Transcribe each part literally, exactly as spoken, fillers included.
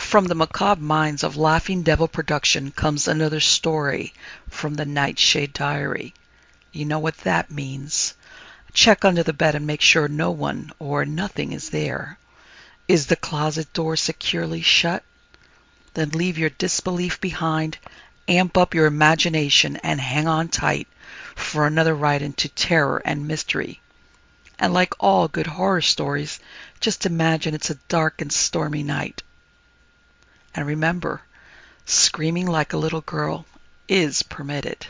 From the macabre minds of Laughing Devil Production comes another story from the Nightshade Diary. You know what that means. Check under the bed and make sure no one or nothing is there. Is the closet door securely shut? Then leave your disbelief behind, amp up your imagination, and hang on tight for another ride into terror and mystery. And like all good horror stories, just imagine it's a dark and stormy night. And remember, screaming like a little girl is permitted.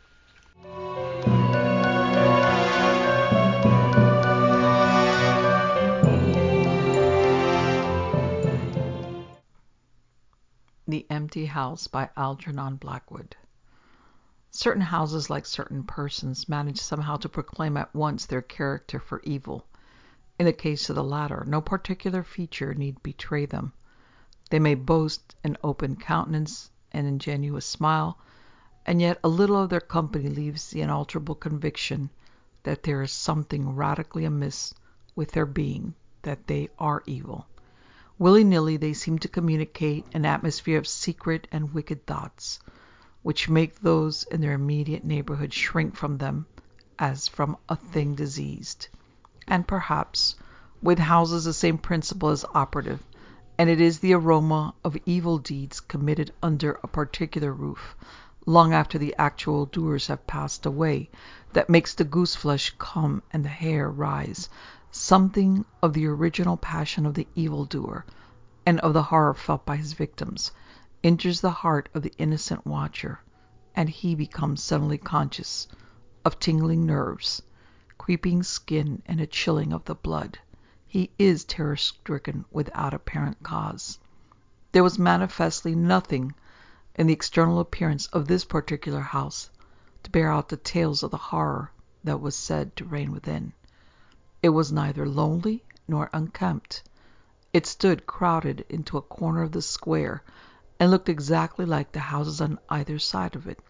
The Empty House by Algernon Blackwood. Certain houses, like certain persons, manage somehow to proclaim at once their character for evil. In the case of the latter, no particular feature need betray them. They may boast an open countenance, an ingenuous smile, and yet a little of their company leaves the unalterable conviction that there is something radically amiss with their being, that they are evil. Willy-nilly they seem to communicate an atmosphere of secret and wicked thoughts, which make those in their immediate neighborhood shrink from them as from a thing diseased. And perhaps with houses the same principle is operative, and it is the aroma of evil deeds committed under a particular roof, long after the actual doers have passed away, that makes the goose-flesh come and the hair rise. Something of the original passion of the evildoer, and of the horror felt by his victims, enters the heart of the innocent watcher, and he becomes suddenly conscious of tingling nerves, creeping skin, and a chilling of the blood. He is terror-stricken without apparent cause. There was manifestly nothing in the external appearance of this particular house to bear out the tales of the horror that was said to reign within. It was neither lonely nor unkempt. It stood crowded into a corner of the square, and looked exactly like the houses on either side of it.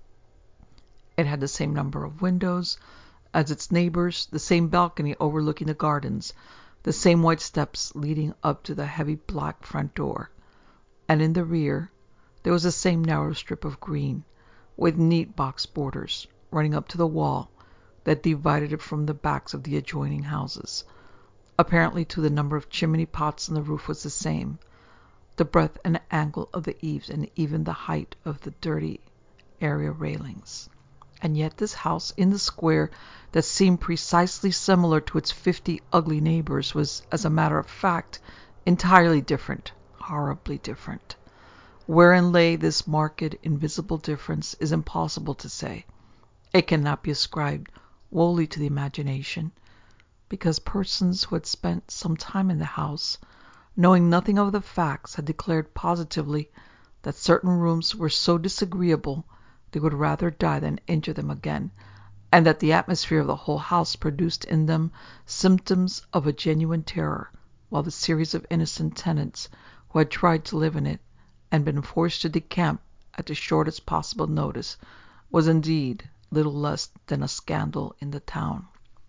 It had the same number of windows as its neighbors, the same balcony overlooking the gardens, the same white steps leading up to the heavy black front door, and in the rear there was the same narrow strip of green, with neat box borders, running up to the wall that divided it from the backs of the adjoining houses. Apparently, too, the number of chimney pots on the roof was the same, the breadth and angle of the eaves, and even the height of the dirty area railings. And yet this house in the square, that seemed precisely similar to its fifty ugly neighbors, was, as a matter of fact, entirely different, horribly different. Wherein lay this marked, invisible difference is impossible to say. It cannot be ascribed wholly to the imagination, because persons who had spent some time in the house, knowing nothing of the facts, had declared positively that certain rooms were so disagreeable they would rather die than enter them again, and that the atmosphere of the whole house produced in them symptoms of a genuine terror, while the series of innocent tenants who had tried to live in it, and been forced to decamp at the shortest possible notice, was indeed little less than a scandal in the town.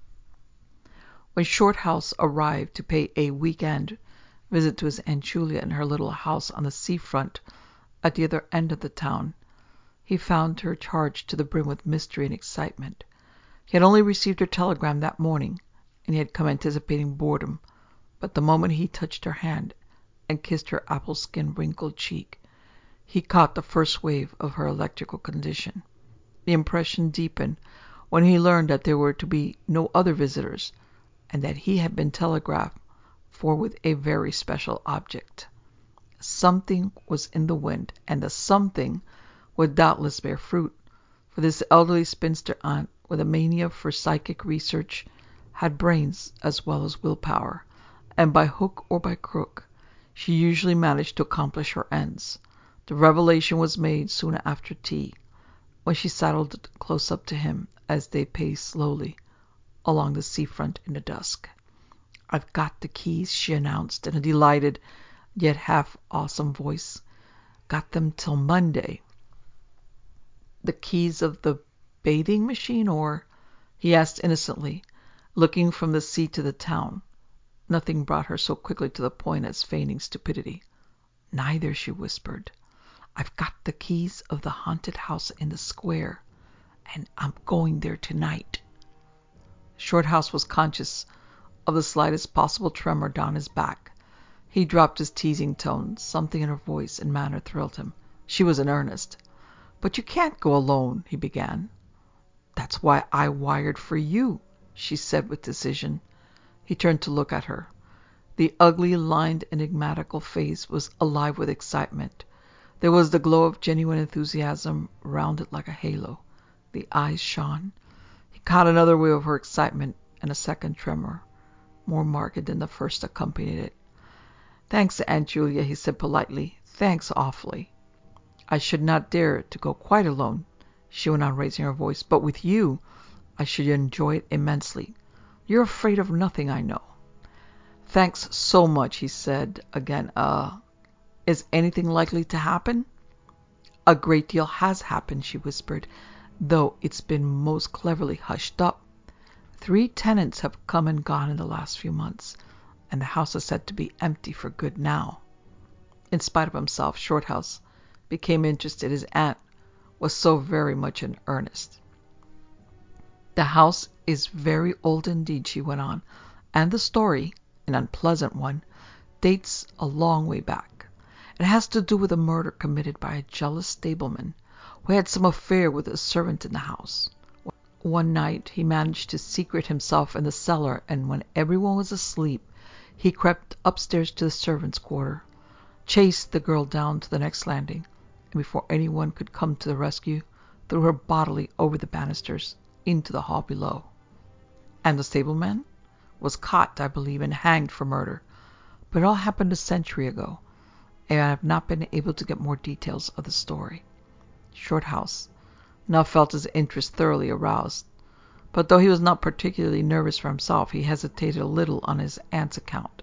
When Shorthouse arrived to pay a week-end visit to his Aunt Julia in her little house on the sea-front at the other end of the town, he found her charged to the brim with mystery and excitement. He had only received her telegram that morning, and he had come anticipating boredom, but the moment he touched her hand and kissed her apple-skin wrinkled cheek, he caught the first wave of her electrical condition. The impression deepened when he learned that there were to be no other visitors, and that he had been telegraphed for with a very special object. Something was in the wind, and the something would doubtless bear fruit, for this elderly spinster aunt, with a mania for psychic research, had brains as well as will-power, and by hook or by crook she usually managed to accomplish her ends. The revelation was made soon after tea, when she sidled close up to him as they paced slowly along the sea-front in the dusk. "I've got the keys," she announced in a delighted yet half-awesome voice. "Got them till Monday." "The keys of the bathing machine, or?" he asked innocently, looking from the sea to the town. Nothing brought her so quickly to the point as feigning stupidity. Neither, she whispered. I've got the keys of the haunted house in the square, and I'm going there tonight. Shorthouse was conscious of the slightest possible tremor down his back. He dropped his teasing tone. Something in her voice and manner thrilled him. She was in earnest. But you can't go alone, he began. That's why I wired for you, she said with decision. He turned to look at her. The ugly, lined, enigmatical face was alive with excitement. There was the glow of genuine enthusiasm round it like a halo. The eyes shone. He caught another wave of her excitement, and a second tremor, more marked than the first, accompanied it. Thanks, Aunt Julia, he said politely. Thanks awfully. I should not dare to go quite alone, she went on, raising her voice, but with you I should enjoy it immensely. You're afraid of nothing, I know. Thanks so much, he said again. Uh, is anything likely to happen? A great deal has happened, she whispered, though it's been most cleverly hushed up. Three tenants have come and gone in the last few months, and the house is said to be empty for good now. In spite of himself, Shorthouse became interested. His aunt was so very much in earnest. The house is very old indeed, she went on, and the story, an unpleasant one, dates a long way back. It has to do with a murder committed by a jealous stableman who had some affair with a servant in the house. One night he managed to secret himself in the cellar, and when everyone was asleep, he crept upstairs to the servants' quarter, chased the girl down to the next landing, and before anyone could come to the rescue, threw her bodily over the banisters into the hall below. And the stableman was caught, I believe, and hanged for murder. But it all happened a century ago, and I have not been able to get more details of the story. Shorthouse now felt his interest thoroughly aroused, but though he was not particularly nervous for himself, he hesitated a little on his aunt's account.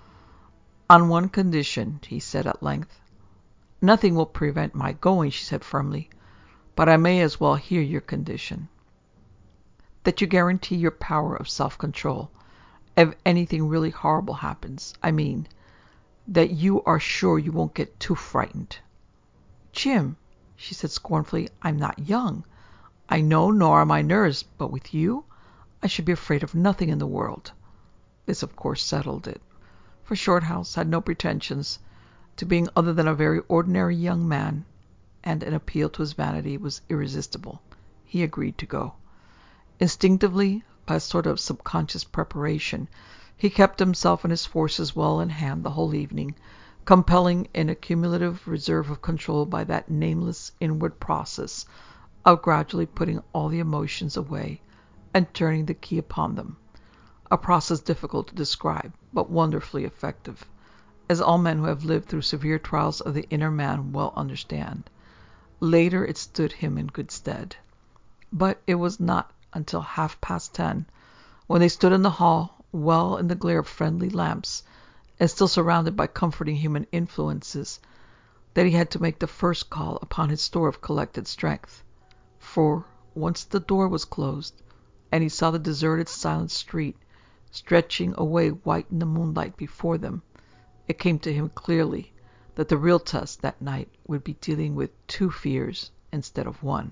On one condition, he said at length. Nothing will prevent my going, she said firmly, but I may as well hear your condition. That you guarantee your power of self-control if anything really horrible happens. I mean, that you are sure you won't get too frightened. Jim, she said scornfully, I'm not young. I know, nor are my nerves, but with you, I should be afraid of nothing in the world. This, of course, settled it, for Shorthouse had no pretensions to being other than a very ordinary young man, and an appeal to his vanity was irresistible. He agreed to go. Instinctively, by a sort of subconscious preparation, he kept himself and his forces well in hand the whole evening, compelling an accumulative reserve of control by that nameless inward process of gradually putting all the emotions away and turning the key upon them, a process difficult to describe, but wonderfully effective, as all men who have lived through severe trials of the inner man well understand. Later it stood him in good stead. But it was not until half-past ten, when they stood in the hall, well in the glare of friendly lamps, and still surrounded by comforting human influences, that he had to make the first call upon his store of collected strength. For, once the door was closed, and he saw the deserted, silent street stretching away white in the moonlight before them, it came to him clearly that the real test that night would be dealing with two fears instead of one.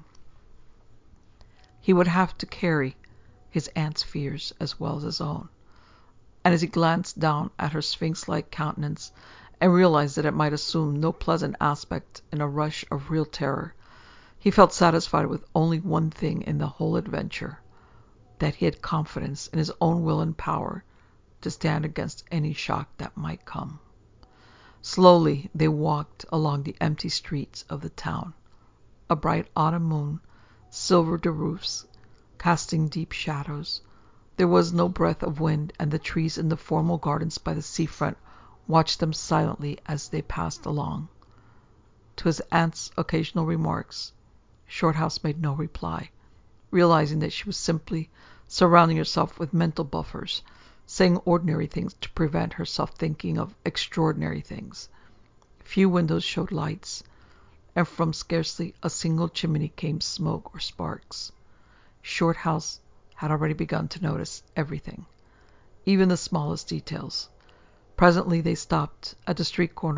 He would have to carry his aunt's fears as well as his own. And as he glanced down at her sphinx-like countenance and realized that it might assume no pleasant aspect in a rush of real terror, he felt satisfied with only one thing in the whole adventure, that he had confidence in his own will and power to stand against any shock that might come. Slowly they walked along the empty streets of the town. A bright autumn moon silvered the roofs, casting deep shadows. There was no breath of wind, and the trees in the formal gardens by the seafront watched them silently as they passed along. To his aunt's occasional remarks, Shorthouse made no reply, realizing that she was simply surrounding herself with mental buffers, saying ordinary things to prevent herself thinking of extraordinary things. Few windows showed lights, and from scarcely a single chimney came smoke or sparks. Shorthouse had already begun to notice everything, even the smallest details. Presently they stopped at the street corner,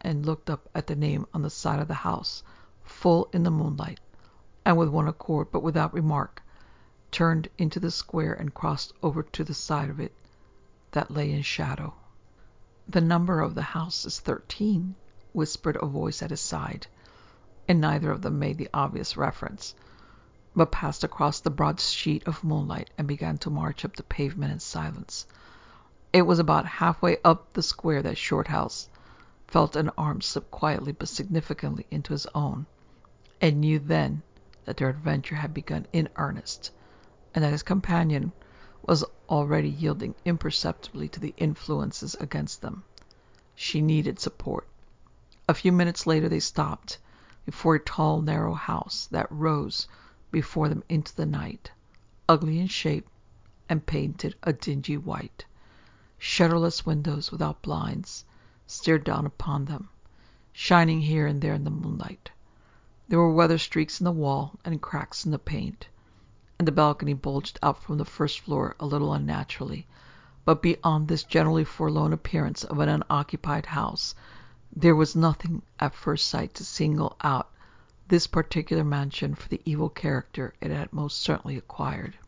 and looked up at the name on the side of the house, full in the moonlight, and with one accord, but without remark, turned into the square and crossed over to the side of it that lay in shadow. "The number of the house is thirteen," whispered a voice at his side, and neither of them made the obvious reference, but passed across the broad sheet of moonlight and began to march up the pavement in silence. It was about halfway up the square that Shorthouse felt an arm slip quietly but significantly into his own, and knew then that their adventure had begun in earnest, and that his companion was already yielding imperceptibly to the influences against them. She needed support. A few minutes later they stopped before a tall, narrow house that rose before them into the night, ugly in shape and painted a dingy white. Shutterless windows without blinds stared down upon them, shining here and there in the moonlight. There were weather streaks in the wall and cracks in the paint, and the balcony bulged out from the first floor a little unnaturally, but beyond this generally forlorn appearance of an unoccupied house, there was nothing at first sight to single out this particular mansion for the evil character it had most certainly acquired.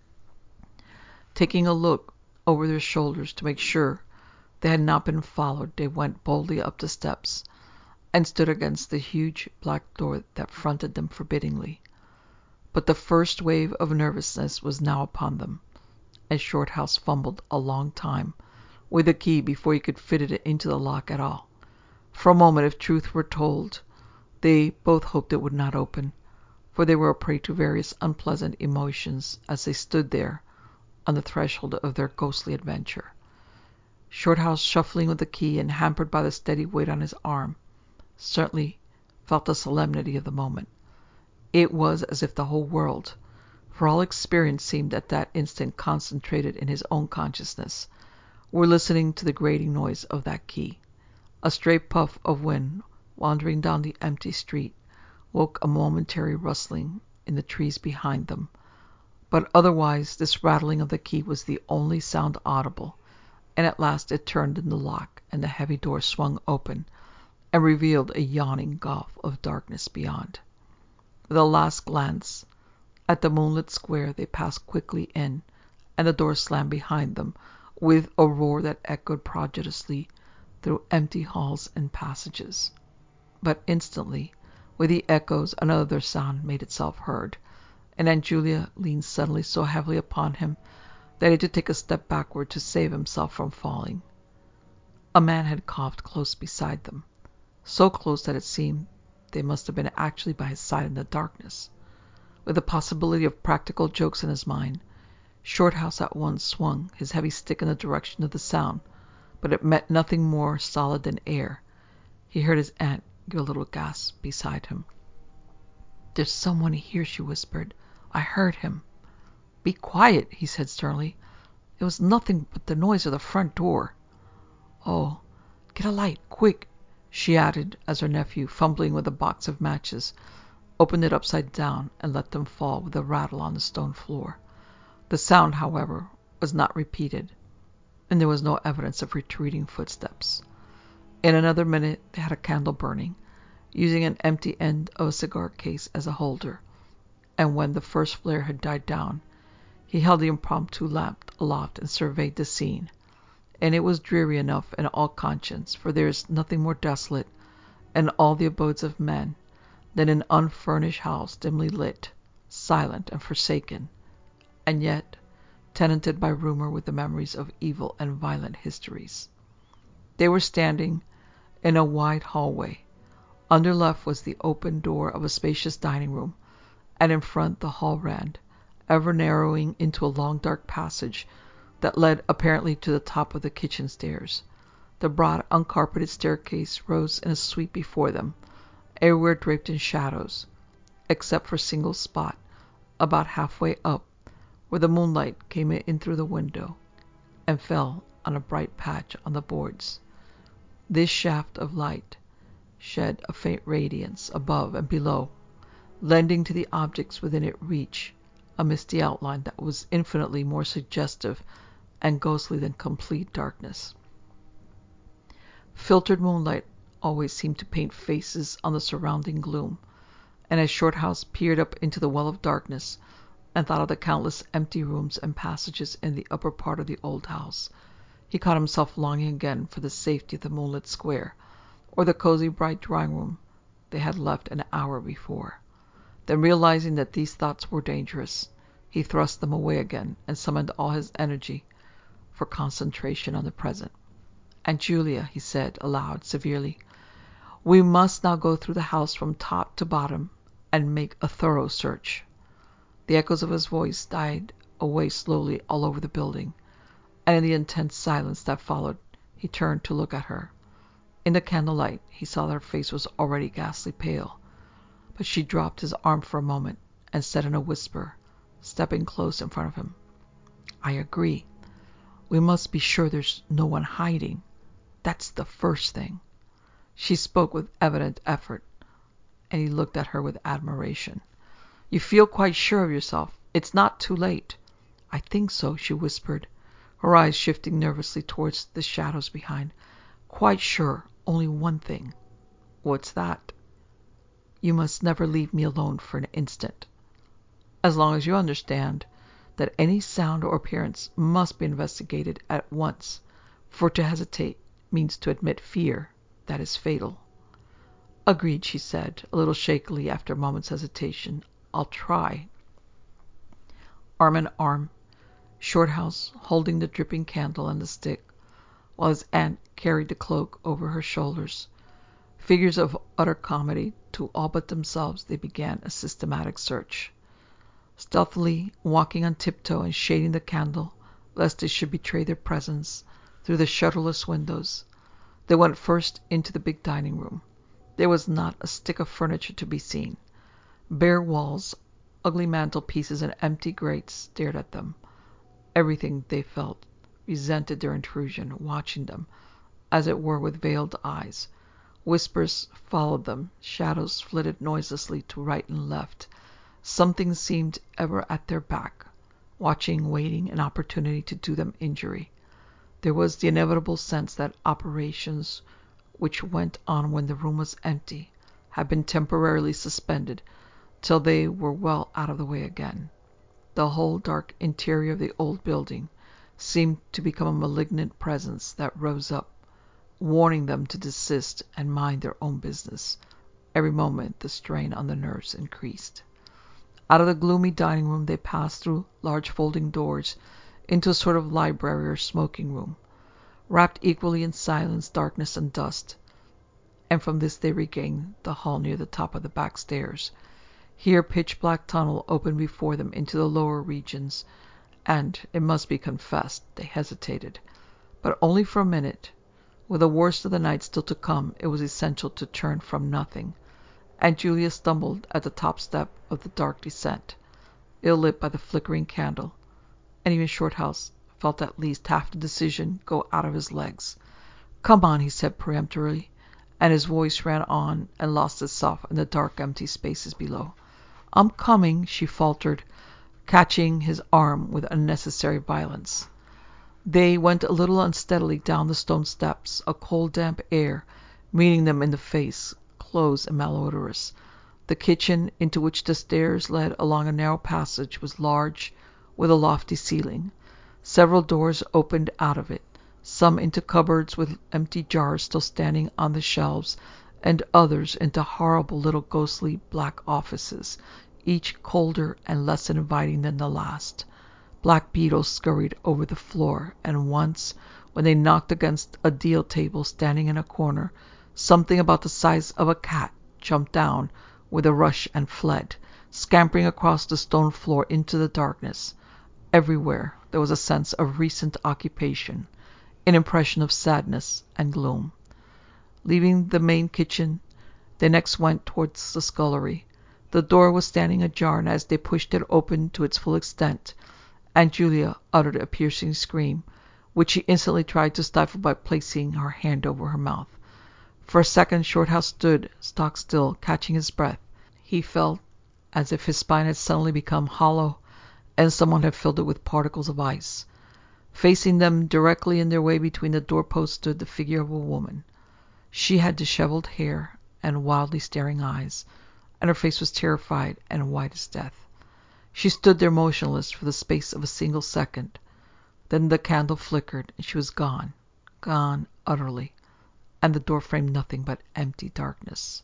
Taking a look over their shoulders to make sure they had not been followed, they went boldly up the steps and stood against the huge black door that fronted them forbiddingly. But the first wave of nervousness was now upon them, and Shorthouse fumbled a long time with the key before he could fit it into the lock at all. For a moment, if truth were told, they both hoped it would not open, for they were a prey to various unpleasant emotions as they stood there on the threshold of their ghostly adventure. Shorthouse, shuffling with the key and hampered by the steady weight on his arm, certainly felt the solemnity of the moment. It was as if the whole world, for all experience seemed at that instant concentrated in his own consciousness, were listening to the grating noise of that key. A stray puff of wind wandering down the empty street woke a momentary rustling in the trees behind them, but otherwise this rattling of the key was the only sound audible, and at last it turned in the lock and the heavy door swung open and revealed a yawning gulf of darkness beyond. With a last glance at the moonlit square, they passed quickly in, and the door slammed behind them with a roar that echoed prodigiously through empty halls and passages. But instantly, with the echoes, another sound made itself heard, and Aunt Julia leaned suddenly so heavily upon him that he had to take a step backward to save himself from falling. A man had coughed close beside them, so close that it seemed they must have been actually by his side in the darkness. With the possibility of practical jokes in his mind, Shorthouse at once swung his heavy stick in the direction of the sound, but it met nothing more solid than air. He heard his aunt give a little gasp beside him. "There's someone here," she whispered. "I heard him." "Be quiet," he said sternly. "It was nothing but the noise of the front door." "Oh, get a light, quick," she added, as her nephew, fumbling with a box of matches, opened it upside down and let them fall with a rattle on the stone floor. The sound, however, was not repeated, and there was no evidence of retreating footsteps. In another minute they had a candle burning, using an empty end of a cigar case as a holder, and when the first flare had died down, he held the impromptu lamp aloft and surveyed the scene. And it was dreary enough in all conscience, for there is nothing more desolate in all the abodes of men than an unfurnished house dimly lit, silent and forsaken, and yet tenanted by rumor with the memories of evil and violent histories. They were standing in a wide hallway. On their left was the open door of a spacious dining room, and in front the hall ran, ever narrowing into a long dark passage that led apparently to the top of the kitchen stairs. The broad, uncarpeted staircase rose in a sweep before them, everywhere draped in shadows, except for a single spot, about halfway up, where the moonlight came in through the window and fell on a bright patch on the boards. This shaft of light shed a faint radiance above and below, lending to the objects within its reach a misty outline that was infinitely more suggestive and ghostly than complete darkness. Filtered moonlight always seemed to paint faces on the surrounding gloom, and as Shorthouse peered up into the well of darkness and thought of the countless empty rooms and passages in the upper part of the old house, he caught himself longing again for the safety of the moonlit square, or the cozy bright drawing-room they had left an hour before. Then, realizing that these thoughts were dangerous, he thrust them away again and summoned all his energy for concentration on the present. "Aunt Julia," he said aloud, severely, "we must now go through the house from top to bottom and make a thorough search." The echoes of his voice died away slowly all over the building, and in the intense silence that followed, he turned to look at her. In the candlelight, he saw that her face was already ghastly pale, but she dropped his arm for a moment and said in a whisper, stepping close in front of him, "I agree. We must be sure there's no one hiding. That's the first thing." She spoke with evident effort, and he looked at her with admiration. "You feel quite sure of yourself? It's not too late." "I think so," she whispered, her eyes shifting nervously towards the shadows behind. "Quite sure. Only one thing." "What's that?" "You must never leave me alone for an instant. As long as you understand that any sound or appearance must be investigated at once, for to hesitate means to admit fear that is fatal." "Agreed," she said, a little shakily after a moment's hesitation. "I'll try." Arm in arm, Shorthouse holding the dripping candle and the stick, while his aunt carried the cloak over her shoulders. Figures of utter comedy to all but themselves, they began a systematic search. Stealthily walking on tiptoe and shading the candle, lest it should betray their presence, through the shutterless windows, they went first into the big dining room. There was not a stick of furniture to be seen. Bare walls, ugly mantelpieces, and empty grates stared at them. Everything, they felt, resented their intrusion, watching them, as it were with veiled eyes. Whispers followed them. Shadows flitted noiselessly to right and left. Something seemed ever at their back, watching, waiting an opportunity to do them injury. There was the inevitable sense that operations which went on when the room was empty had been temporarily suspended till they were well out of the way again. The whole dark interior of the old building seemed to become a malignant presence that rose up, warning them to desist and mind their own business. Every moment the strain on the nerves increased. Out of the gloomy dining room they passed through large folding doors into a sort of library or smoking room, wrapped equally in silence, darkness, and dust, and from this they regained the hall near the top of the back stairs. Here a pitch-black tunnel opened before them into the lower regions, and, it must be confessed, they hesitated, but only for a minute. With the worst of the night still to come, it was essential to turn from nothing. Aunt Julia stumbled at the top step of the dark descent, ill-lit by the flickering candle, and even Shorthouse felt at least half the decision go out of his legs. "Come on," he said peremptorily, and his voice ran on and lost itself in the dark empty spaces below. "I'm coming," she faltered, catching his arm with unnecessary violence. They went a little unsteadily down the stone steps, a cold damp air meeting them in the face, close and malodorous. The kitchen, into which the stairs led along a narrow passage, was large, with a lofty ceiling. Several doors opened out of it, some into cupboards with empty jars still standing on the shelves, and others into horrible little ghostly black offices, each colder and less inviting than the last. Black beetles scurried over the floor, and once, when they knocked against a deal table standing in a corner, something about the size of a cat jumped down with a rush and fled, scampering across the stone floor into the darkness. Everywhere there was a sense of recent occupation, an impression of sadness and gloom. Leaving the main kitchen, they next went towards the scullery. The door was standing ajar, and as they pushed it open to its full extent, Aunt Julia uttered a piercing scream, which she instantly tried to stifle by placing her hand over her mouth. For a second Shorthouse stood stock still, catching his breath. He felt as if his spine had suddenly become hollow, and someone had filled it with particles of ice. Facing them directly in their way between the doorposts stood the figure of a woman. She had disheveled hair and wildly staring eyes, and her face was terrified and white as death. She stood there motionless for the space of a single second. Then the candle flickered, and she was gone, gone utterly, and the door framed nothing but empty darkness.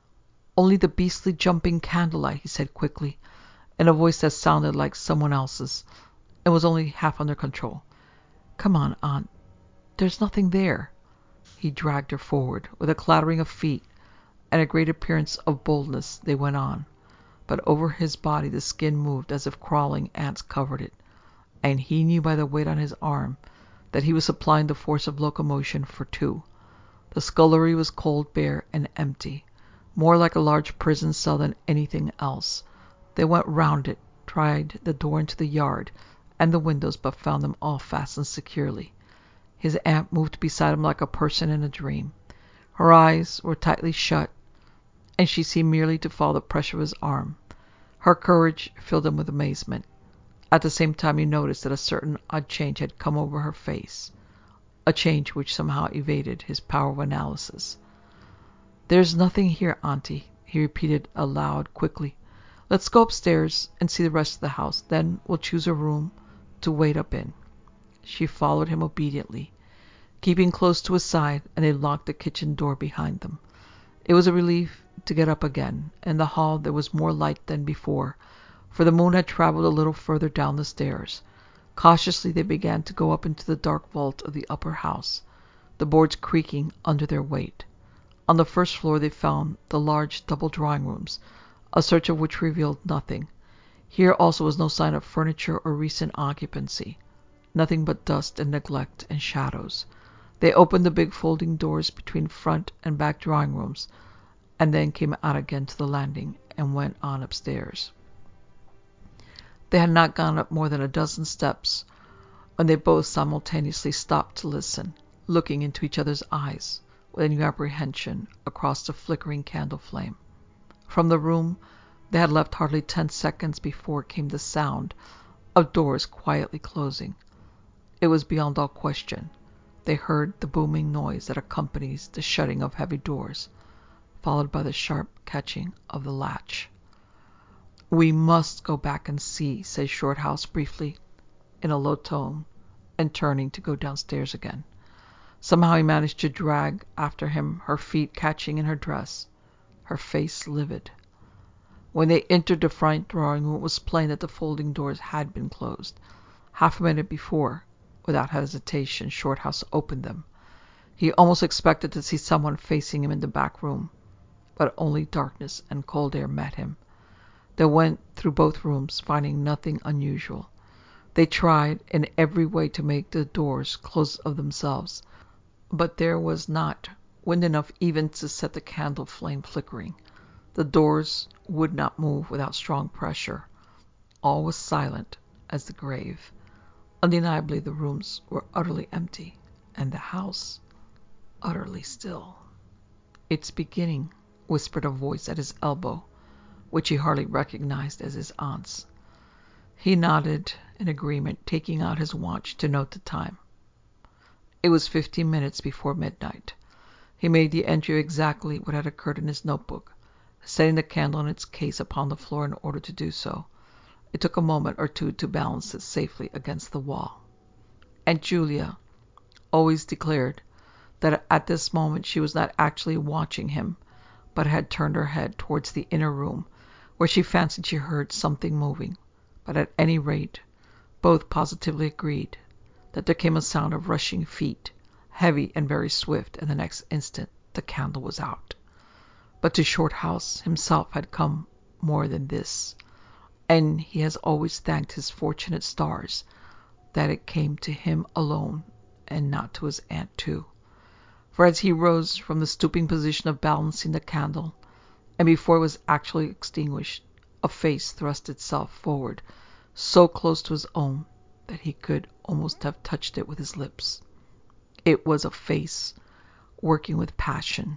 "Only the beastly jumping candlelight," he said quickly, in a voice that sounded like someone else's, and was only half under control. "Come on, Aunt. There's nothing there." He dragged her forward. With a clattering of feet and a great appearance of boldness, they went on. But over his body the skin moved as if crawling ants covered it, and he knew by the weight on his arm that he was supplying the force of locomotion for two. The scullery was cold, bare, and empty, more like a large prison cell than anything else. They went round it, tried the door into the yard and the windows, but found them all fastened securely. His aunt moved beside him like a person in a dream. Her eyes were tightly shut, and she seemed merely to follow the pressure of his arm. Her courage filled him with amazement. At the same time he noticed that a certain odd change had come over her face, a change which somehow evaded his power of analysis. "There's nothing here, Auntie," he repeated aloud quickly. "Let's go upstairs and see the rest of the house. Then we'll choose a room to wait up in." She followed him obediently, keeping close to his side, and they locked the kitchen door behind them. It was a relief to get up again. In the hall there was more light than before, for the moon had traveled a little further down the stairs. Cautiously they began to go up into the dark vault of the upper house, the boards creaking under their weight. On the first floor they found the large double drawing rooms, a search of which revealed nothing. Here also was no sign of furniture or recent occupancy, nothing but dust and neglect and shadows. They opened the big folding doors between front and back drawing rooms, and then came out again to the landing and went on upstairs. They had not gone up more than a dozen steps when they both simultaneously stopped to listen, looking into each other's eyes with a new apprehension across the flickering candle flame. From the room they had left hardly ten seconds before came the sound of doors quietly closing. It was beyond all question. They heard the booming noise that accompanies the shutting of heavy doors, followed by the sharp catching of the latch. "We must go back and see," said Shorthouse briefly, in a low tone, and turning to go downstairs again. Somehow he managed to drag after him, her feet catching in her dress, her face livid. When they entered the front drawing room, it was plain that the folding doors had been closed. Half a minute before, without hesitation, Shorthouse opened them. He almost expected to see someone facing him in the back room, but only darkness and cold air met him. They went through both rooms, finding nothing unusual. They tried in every way to make the doors close of themselves, but there was not wind enough even to set the candle flame flickering. The doors would not move without strong pressure. All was silent as the grave. Undeniably the rooms were utterly empty, and the house utterly still. "It's beginning," whispered a voice at his elbow, which he hardly recognized as his aunt's. He nodded in agreement, taking out his watch to note the time. It was fifteen minutes before midnight. He made the entry of exactly what had occurred in his notebook, setting the candle in its case upon the floor in order to do so. It took a moment or two to balance it safely against the wall. Aunt Julia always declared that at this moment she was not actually watching him, but had turned her head towards the inner room, where she fancied she heard something moving. But at any rate, both positively agreed that there came a sound of rushing feet, heavy and very swift, and the next instant the candle was out. But to Shorthouse himself had come more than this, and he has always thanked his fortunate stars that it came to him alone and not to his aunt too. For as he rose from the stooping position of balancing the candle, and before it was actually extinguished, a face thrust itself forward so close to his own that he could almost have touched it with his lips. It was a face working with passion,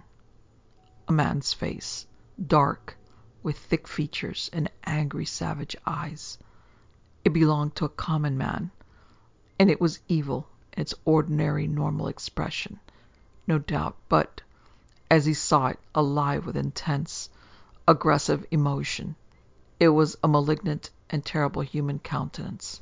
a man's face, dark, with thick features and angry, savage eyes. It belonged to a common man, and it was evil in its ordinary, normal expression, no doubt, but as he saw it, alive with intense, aggressive emotion. It was a malignant and terrible human countenance.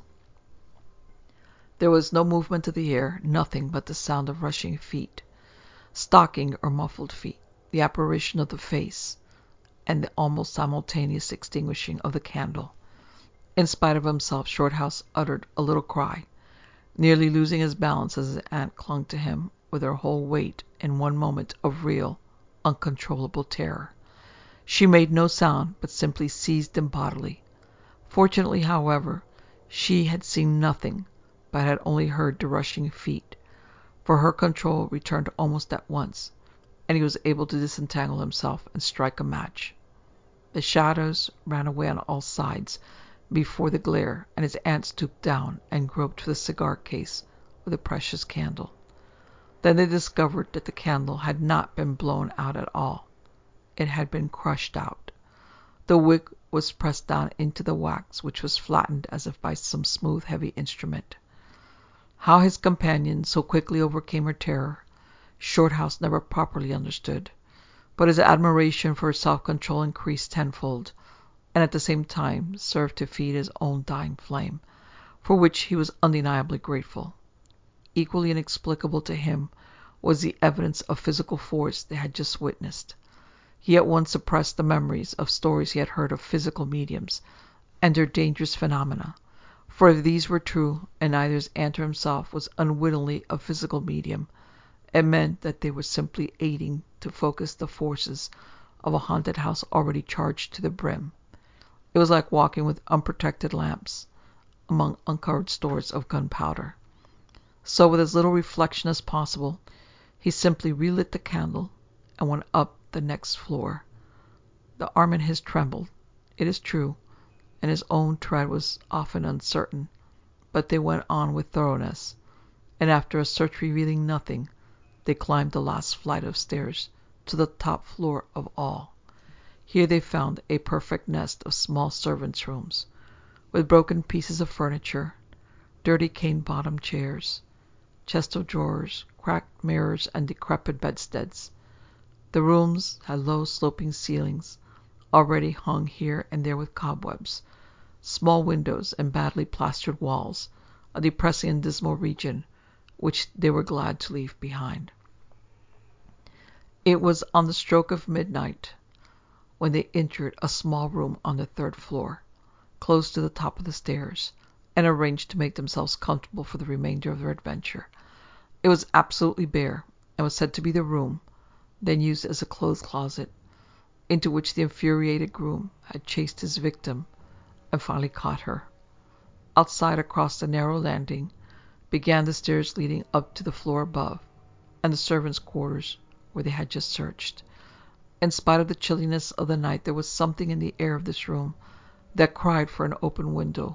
There was no movement of the air, nothing but the sound of rushing feet, stocking or muffled feet, the apparition of the face, and the almost simultaneous extinguishing of the candle. In spite of himself, Shorthouse uttered a little cry, nearly losing his balance as his aunt clung to him with her whole weight in one moment of real, uncontrollable terror. She made no sound, but simply seized him bodily. Fortunately, however, she had seen nothing, but had only heard the rushing feet, for her control returned almost at once, and he was able to disentangle himself and strike a match. The shadows ran away on all sides before the glare, and his aunt stooped down and groped for the cigar case with the precious candle. Then they discovered that the candle had not been blown out at all. It had been crushed out. The wick was pressed down into the wax, which was flattened as if by some smooth, heavy instrument. How his companion so quickly overcame her terror, Shorthouse never properly understood, but his admiration for her self-control increased tenfold, and at the same time served to feed his own dying flame, for which he was undeniably grateful. Equally inexplicable to him was the evidence of physical force they had just witnessed. He at once suppressed the memories of stories he had heard of physical mediums and their dangerous phenomena, for if these were true, and neither his aunt or himself was unwittingly a physical medium, it meant that they were simply aiding to focus the forces of a haunted house already charged to the brim. It was like walking with unprotected lamps among uncovered stores of gunpowder. So, with as little reflection as possible, he simply relit the candle and went up the next floor. The arm in his trembled, it is true, and his own tread was often uncertain, but they went on with thoroughness, and after a search revealing nothing, they climbed the last flight of stairs to the top floor of all. Here they found a perfect nest of small servants' rooms, with broken pieces of furniture, dirty cane-bottomed chairs, chests of drawers, cracked mirrors, and decrepit bedsteads. The rooms had low sloping ceilings, already hung here and there with cobwebs, small windows, and badly plastered walls, a depressing and dismal region which they were glad to leave behind. It was on the stroke of midnight when they entered a small room on the third floor, close to the top of the stairs, and arranged to make themselves comfortable for the remainder of their adventure. It was absolutely bare, and was said to be the room, then used as a clothes closet, into which the infuriated groom had chased his victim and finally caught her. Outside, across the narrow landing, began the stairs leading up to the floor above, and the servants' quarters where they had just searched. In spite of the chilliness of the night, there was something in the air of this room that cried for an open window.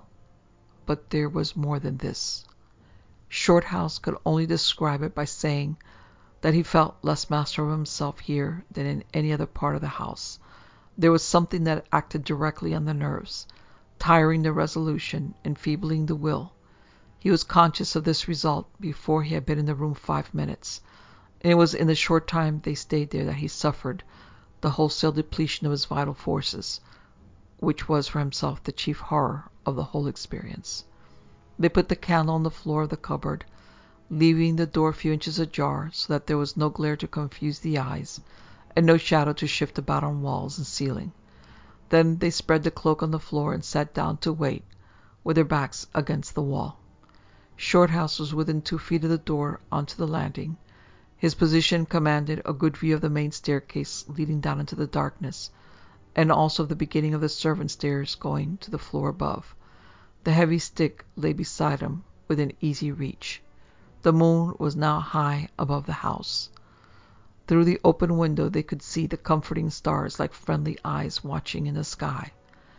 But there was more than this. Shorthouse could only describe it by saying that he felt less master of himself here than in any other part of the house. There was something that acted directly on the nerves, tiring the resolution, enfeebling the will. He was conscious of this result before he had been in the room five minutes, and it was in the short time they stayed there that he suffered the wholesale depletion of his vital forces, which was for himself the chief horror of the whole experience. They put the candle on the floor of the cupboard, leaving the door a few inches ajar so that there was no glare to confuse the eyes, and no shadow to shift about on walls and ceiling. Then they spread the cloak on the floor and sat down to wait, with their backs against the wall. Shorthouse was within two feet of the door onto the landing. His position commanded a good view of the main staircase leading down into the darkness, and also of the beginning of the servants' stairs going to the floor above. The heavy stick lay beside him within easy reach. The moon was now high above the house. Through the open window they could see the comforting stars like friendly eyes watching in the sky.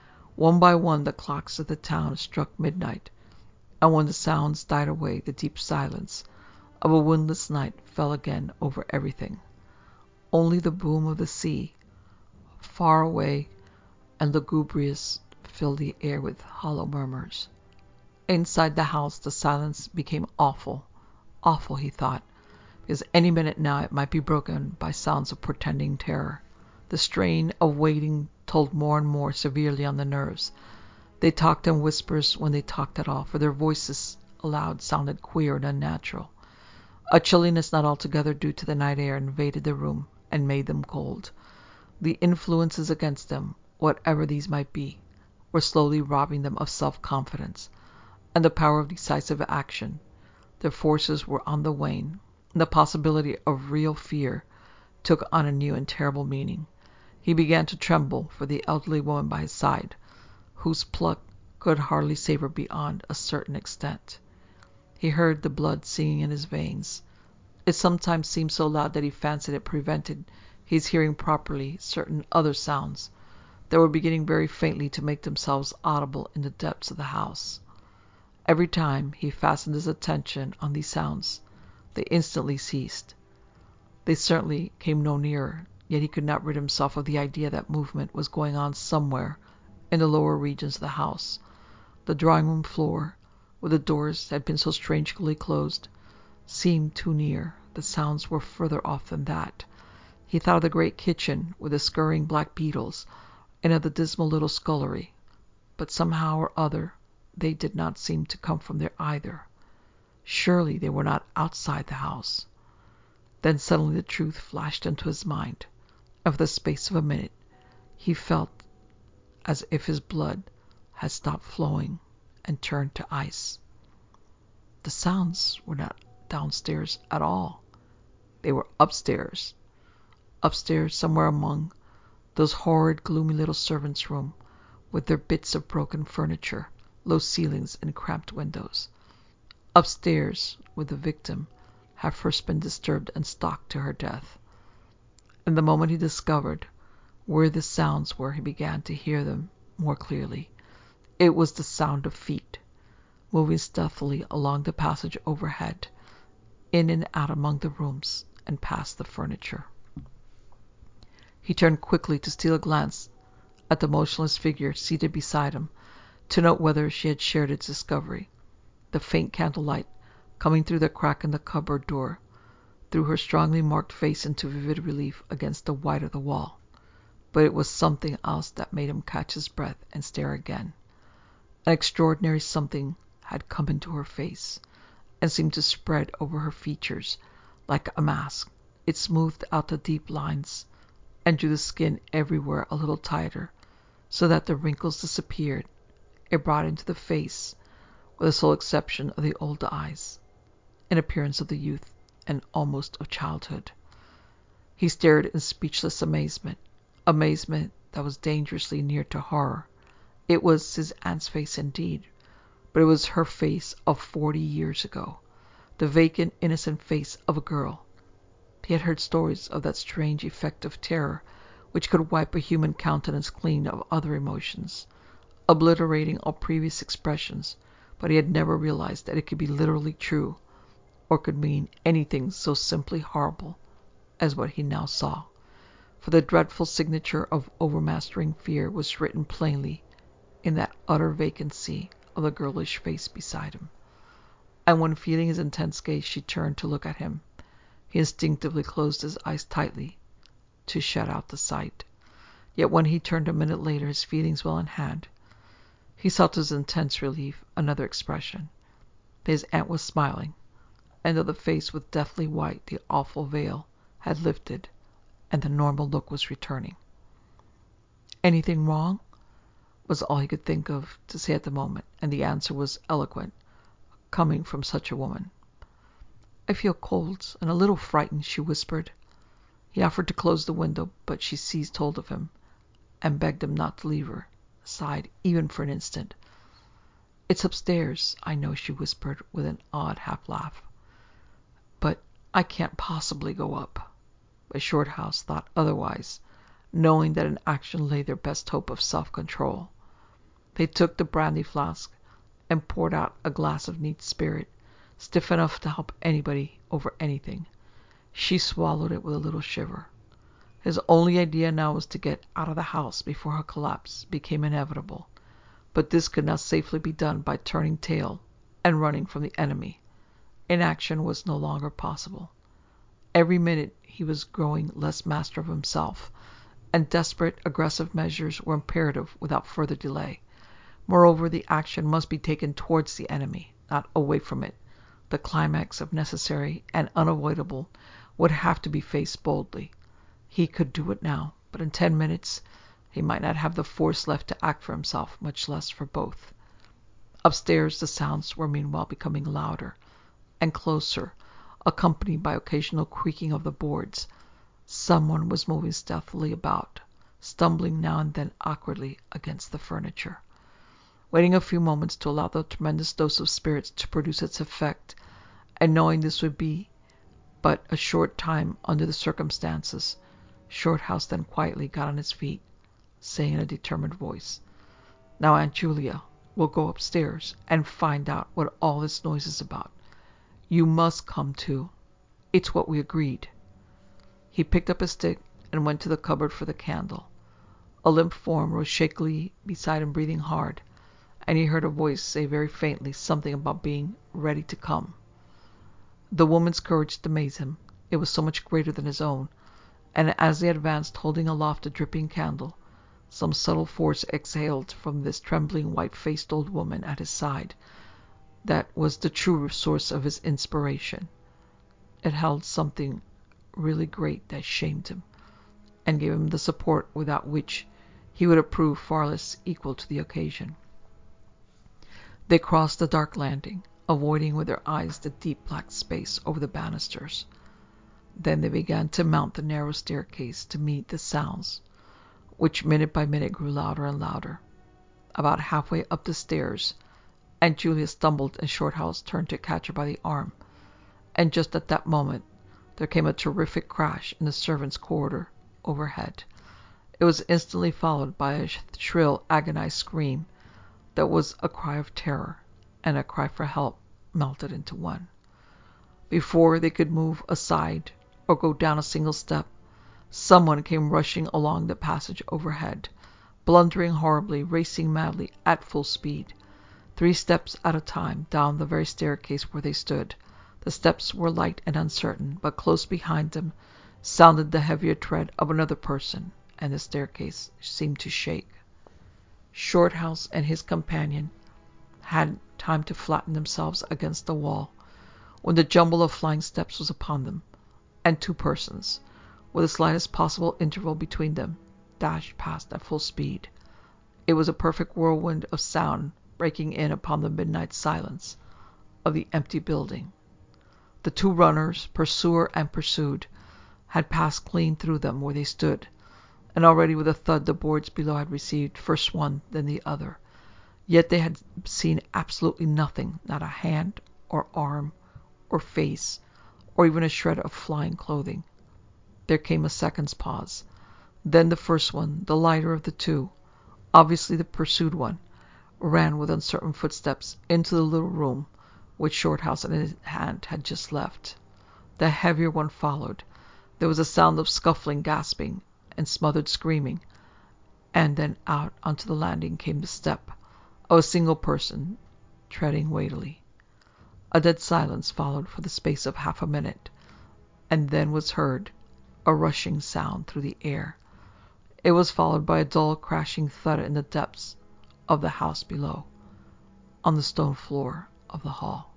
One by one the clocks of the town struck midnight, and when the sounds died away, the deep silence of a windless night fell again over everything. Only the boom of the sea, far away and lugubrious, filled the air with hollow murmurs. Inside the house the silence became awful, awful, he thought, because any minute now it might be broken by sounds of portending terror. The strain of waiting told more and more severely on the nerves. They talked in whispers when they talked at all, for their voices aloud sounded queer and unnatural. A chilliness not altogether due to the night air invaded the room and made them cold. The influences against them, whatever these might be, were slowly robbing them of self-confidence and the power of decisive action. Their forces were on the wane, and the possibility of real fear took on a new and terrible meaning. He began to tremble for the elderly woman by his side, whose pluck could hardly savor beyond a certain extent. He heard the blood singing in his veins. It sometimes seemed so loud that he fancied it prevented his hearing properly certain other sounds that were beginning very faintly to make themselves audible in the depths of the house. Every time he fastened his attention on these sounds, they instantly ceased. They certainly came no nearer, yet he could not rid himself of the idea that movement was going on somewhere in the lower regions of the house. The drawing-room floor, where the doors had been so strangely closed, seemed too near. The sounds were further off than that. He thought of the great kitchen with the scurrying black beetles, and of the dismal little scullery, but somehow or other they did not seem to come from there either. Surely they were not outside the house. Then suddenly the truth flashed into his mind, and for the space of a minute he felt as if his blood had stopped flowing and turned to ice. The sounds were not downstairs at all. They were upstairs. Upstairs, somewhere among those horrid, gloomy little servants' rooms, with their bits of broken furniture, low ceilings, and cramped windows. Upstairs, where the victim had first been disturbed and stalked to her death. And the moment he discovered where the sounds were, he began to hear them more clearly. It was the sound of feet, moving stealthily along the passage overhead, in and out among the rooms, and past the furniture. He turned quickly to steal a glance at the motionless figure seated beside him, to note whether she had shared its discovery. The faint candlelight, coming through the crack in the cupboard door, threw her strongly marked face into vivid relief against the white of the wall. But it was something else that made him catch his breath and stare again. An extraordinary something had come into her face, and seemed to spread over her features like a mask. It smoothed out the deep lines, and drew the skin everywhere a little tighter, so that the wrinkles disappeared. It brought into the face, with the sole exception of the old eyes, an appearance of the youth and almost of childhood. He stared in speechless amazement, amazement that was dangerously near to horror. It was his aunt's face indeed, but it was her face of forty years ago, the vacant, innocent face of a girl. He had heard stories of that strange effect of terror which could wipe a human countenance clean of other emotions, obliterating all previous expressions, but he had never realized that it could be literally true, or could mean anything so simply horrible as what he now saw. For the dreadful signature of overmastering fear was written plainly in that utter vacancy of the girlish face beside him. And when, feeling his intense gaze, she turned to look at him, he instinctively closed his eyes tightly to shut out the sight. Yet when he turned a minute later, his feelings well in hand, he saw to his intense relief another expression. His aunt was smiling, and though the face was deathly white, the awful veil had lifted, and the normal look was returning. "Anything wrong?" was all he could think of to say at the moment, and the answer was eloquent, coming from such a woman. "I feel cold and a little frightened," she whispered. He offered to close the window, but she seized hold of him, and begged him not to leave her side even for an instant. "It's upstairs, I know," she whispered with an odd half-laugh. "But I can't possibly go up." But Shorthouse thought otherwise, knowing that in action lay their best hope of self-control. They took the brandy flask and poured out a glass of neat spirit, stiff enough to help anybody over anything. She swallowed it with a little shiver. His only idea now was to get out of the house before her collapse became inevitable. But this could not safely be done by turning tail and running from the enemy. Inaction was no longer possible. Every minute he was growing less master of himself, and desperate, aggressive measures were imperative without further delay. Moreover, the action must be taken towards the enemy, not away from it. The climax, if necessary and unavoidable, would have to be faced boldly. He could do it now, but in ten minutes he might not have the force left to act for himself, much less for both. Upstairs the sounds were meanwhile becoming louder and closer, accompanied by occasional creaking of the boards. Someone was moving stealthily about, stumbling now and then awkwardly against the furniture. Waiting a few moments to allow the tremendous dose of spirits to produce its effect, and knowing this would be but a short time under the circumstances, Shorthouse then quietly got on his feet, saying in a determined voice, "Now, Aunt Julia, we'll go upstairs and find out what all this noise is about. You must come too. It's what we agreed." He picked up his stick and went to the cupboard for the candle. A limp form rose shakily beside him, breathing hard, and he heard a voice say very faintly something about being ready to come. The woman's courage amazed him. It was so much greater than his own, and as they advanced holding aloft a dripping candle, some subtle force exhaled from this trembling, white-faced old woman at his side that was the true source of his inspiration. It held something really great that shamed him, and gave him the support without which he would have proved far less equal to the occasion. They crossed the dark landing, avoiding with their eyes the deep black space over the banisters. Then they began to mount the narrow staircase to meet the sounds, which minute by minute grew louder and louder. About halfway up the stairs, Aunt Julia stumbled and Shorthouse turned to catch her by the arm, and just at that moment there came a terrific crash in the servants' corridor overhead. It was instantly followed by a shrill, agonized scream that was a cry of terror, and a cry for help melted into one. Before they could move aside or go down a single step, someone came rushing along the passage overhead, blundering horribly, racing madly at full speed, three steps at a time down the very staircase where they stood. The steps were light and uncertain, but close behind them sounded the heavier tread of another person, and the staircase seemed to shake. Shorthouse and his companion had time to flatten themselves against the wall when the jumble of flying steps was upon them, and two persons, with the slightest possible interval between them, dashed past at full speed. It was a perfect whirlwind of sound breaking in upon the midnight silence of the empty building. The two runners, pursuer and pursued, had passed clean through them where they stood, and already with a thud the boards below had received first one, then the other. Yet they had seen absolutely nothing, not a hand or arm or face, or even a shred of flying clothing. There came a second's pause. Then the first one, the lighter of the two, obviously the pursued one, ran with uncertain footsteps into the little room which Shorthouse in his hand had just left. The heavier one followed. There was a sound of scuffling, gasping, and smothered screaming, and then out onto the landing came the step of a single person, treading weightily. A dead silence followed for the space of half a minute, and then was heard a rushing sound through the air. It was followed by a dull, crashing thud in the depths of the house below, on the stone floor of the hall.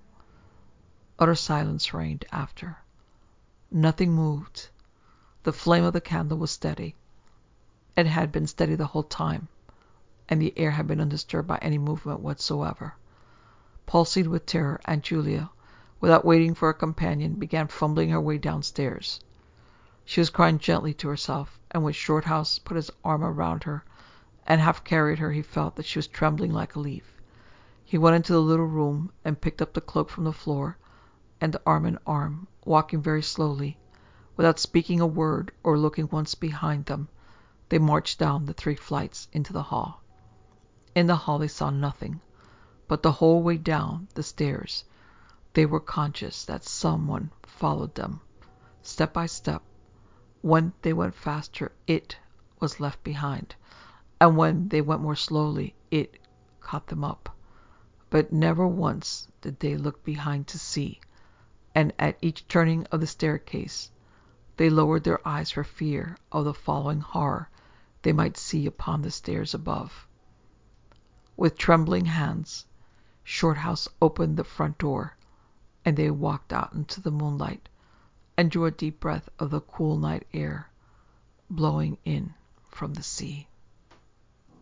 Utter silence reigned after. Nothing moved. The flame of the candle was steady. It had been steady the whole time, and the air had been undisturbed by any movement whatsoever. Palsied with terror, Aunt Julia, without waiting for her companion, began fumbling her way downstairs. She was crying gently to herself, and when Shorthouse put his arm around her and half carried her, he felt that she was trembling like a leaf. He went into the little room and picked up the cloak from the floor, and arm in arm, walking very slowly, without speaking a word or looking once behind them, they marched down the three flights into the hall. In the hall they saw nothing, but the whole way down the stairs they were conscious that someone followed them, step by step. When they went faster, it was left behind, and when they went more slowly, it caught them up. But never once did they look behind to see, and at each turning of the staircase They lowered their eyes for fear of the following horror they might see upon the stairs above. With trembling hands, Shorthouse opened the front door, and they walked out into the moonlight and drew a deep breath of the cool night air blowing in from the sea.